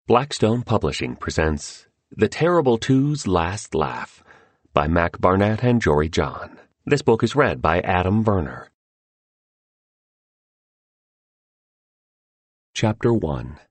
Blackstone Publishing presents The Terrible Two's Last Laugh by Mac Barnett and Jory John. This book is read by Adam Verner. Chapter 1.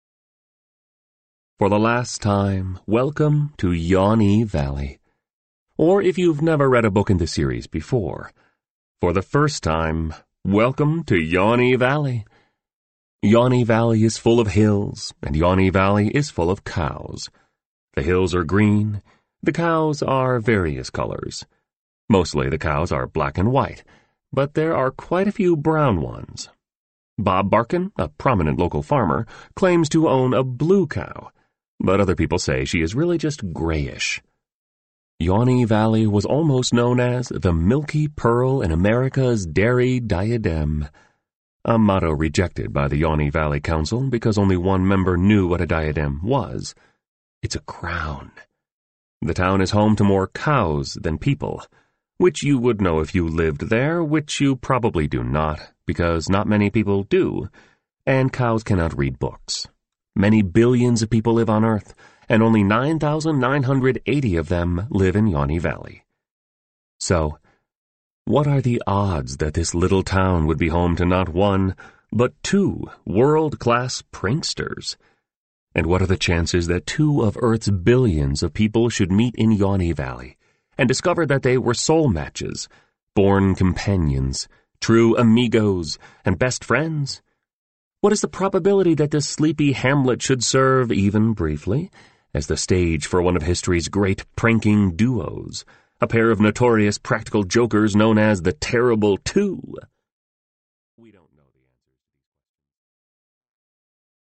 For the last time, welcome to Yawny Valley. Or if you've never read a book in the series before, for the first time, welcome to Yawny Valley. Yawny Valley is full of hills, and Yawny Valley is full of cows. The hills are green, the cows are various colors. Mostly the cows are black and white, but there are quite a few brown ones. Bob Barkin, a prominent local farmer, claims to own a blue cow, but other people say she is really just grayish. Yawny Valley was almost known as the Milky Pearl in America's Dairy Diadem, a motto rejected by the Yawny Valley Council because only one member knew what a diadem was. It's a crown. The town is home to more cows than people, which you would know if you lived there, which you probably do not, because not many people do, and cows cannot read books. Many billions of people live on Earth, and only 9,980 of them live in Yawny Valley. So, what are the odds that this little town would be home to not one, but two world-class pranksters? And what are the chances that two of Earth's billions of people should meet in Yawny Valley and discover that they were soul matches, born companions, true amigos, and best friends? What is the probability that this sleepy hamlet should serve, even briefly, as the stage for one of history's great pranking duos, a pair of notorious practical jokers known as the Terrible Two?